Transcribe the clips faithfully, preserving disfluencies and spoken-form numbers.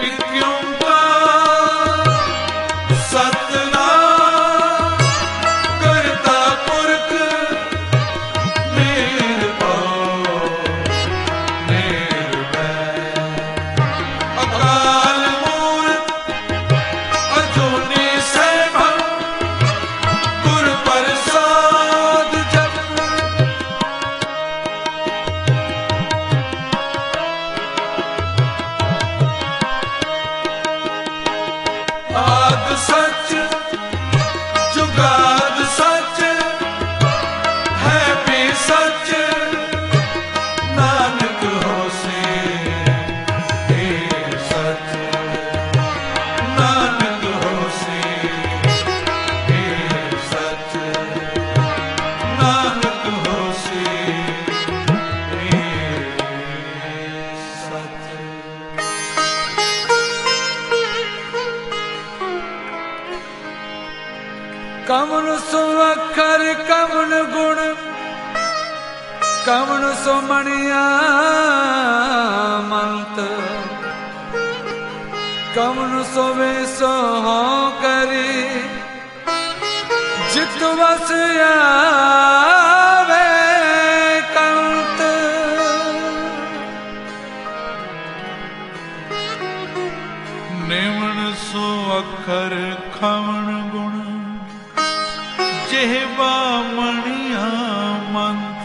कमन सो अखर कमन गुण कमन सो मणिया मंत कमन सो वेसो हो करी जित बस आवे कंत नेमन सो अखर खमन गुण जेहवा मणिया मंत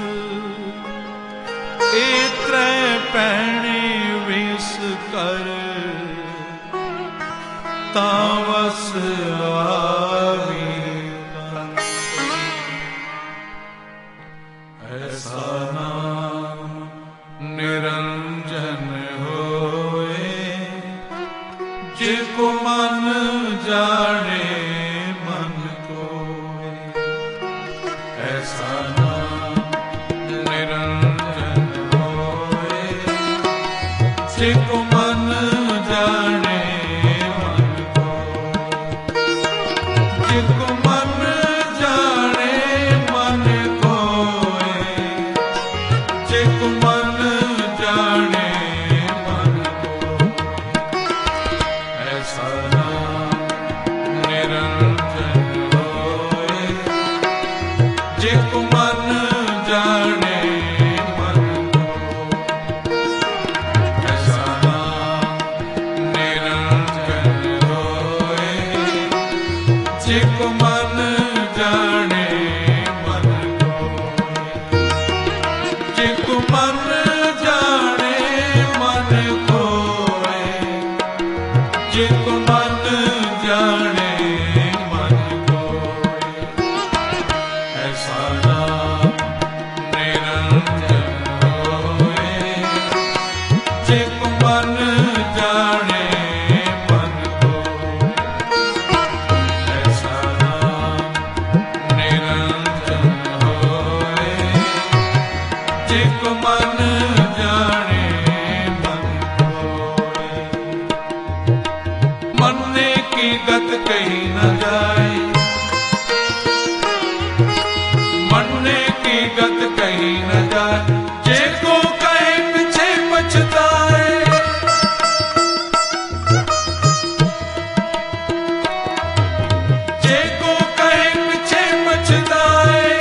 ए त्रै पैणे विस कर तावस आवी ऐसा नाम निरंजन होए जिको मन जाने मन को ऐसा नाम निरंजन होए जिको मन जाने मन को जिको मन जाने मन कोए जिको मन जाने मन को ऐसा नाम निरंजन होए जिको मन जाने मन को ऐसा नाम निरंजन होए जिको मन जाने मन को जिको मन जाने मन कोए जिको मन जाने मन कोए ऐसा नाम निरंजन होए जिको मन जाने मन को ऐसा नाम निरंजन होए जिको मन जाने मन कोए मरने की गत कहीं न जाए मरने की गत कहीं न जाए जेको कहे पीछे पछताए जेको कहे पीछे पछताए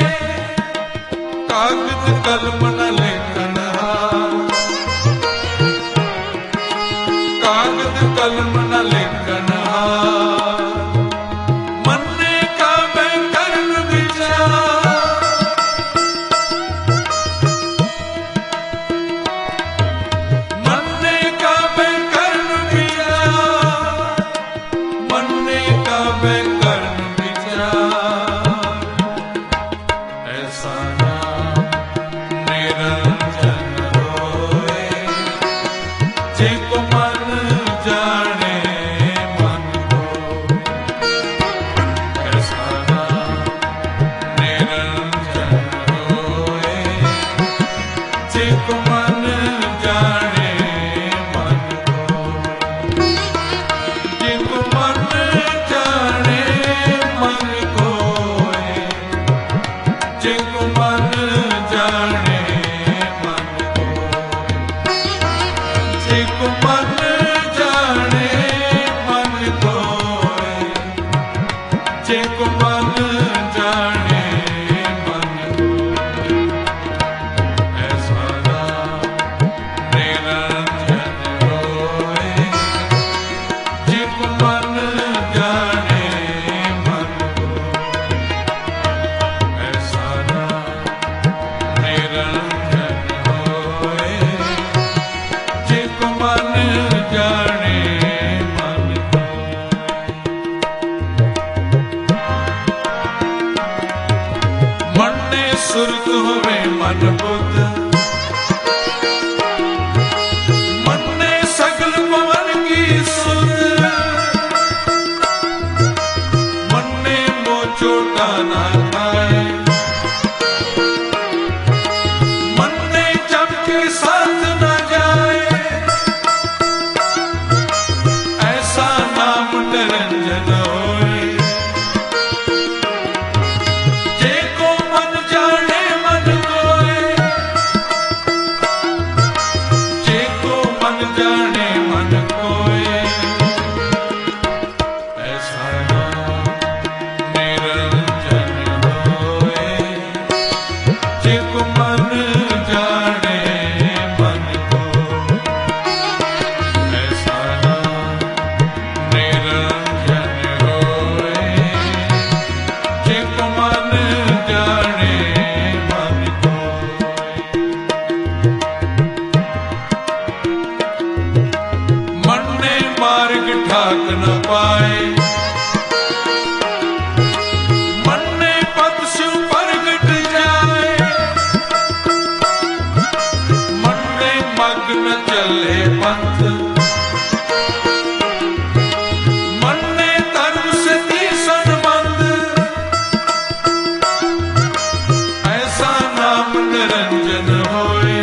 कागज कलम न लेखन हार कागज कलम न लेखन हार मरने का मैं कर्म विचार मरने का मैं कर्म विचार मरने का मैं कर्म विचार ऐसा नाम निरंजन होए जिको मन जाने मन को ऐसा नाम निरंजन होए जिको मन जाने मन को जिको मन जाने मन कोए जिको मन जाने मन को जिको मन जाने ताक न पाए। मन ने पद शिव प्रगट जाए, मन ने मग्न चले पंथ, मन ने धर्म से तीसन बंद, ऐसा नाम निरंजन होए।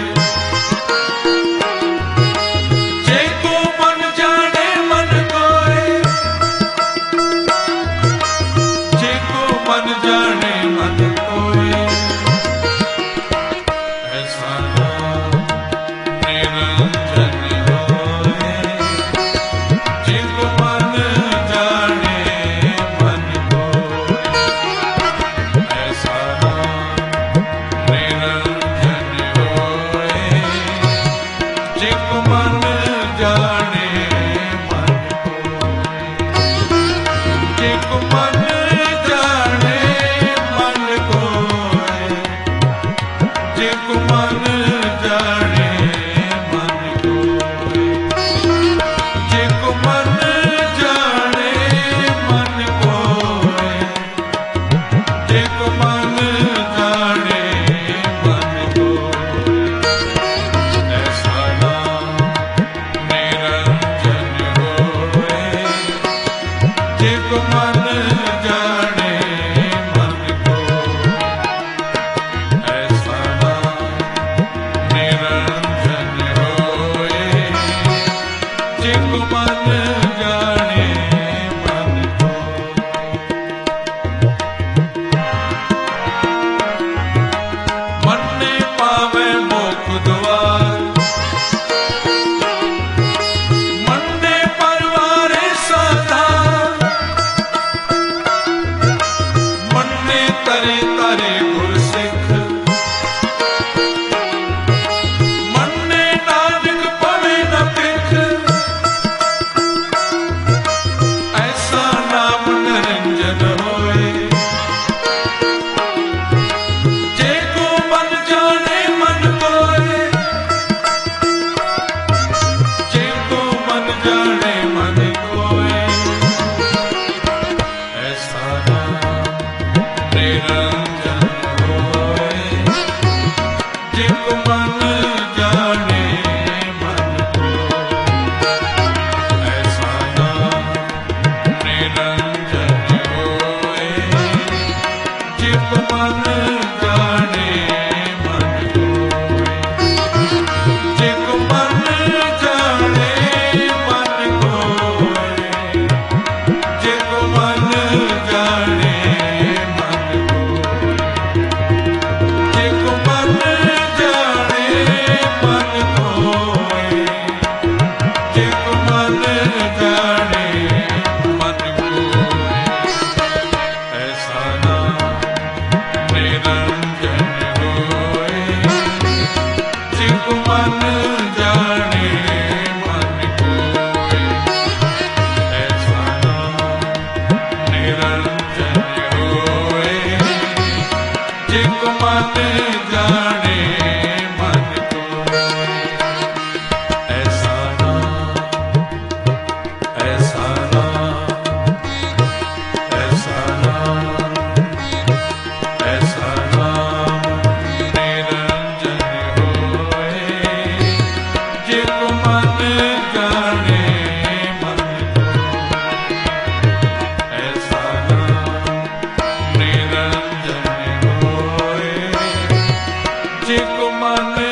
मन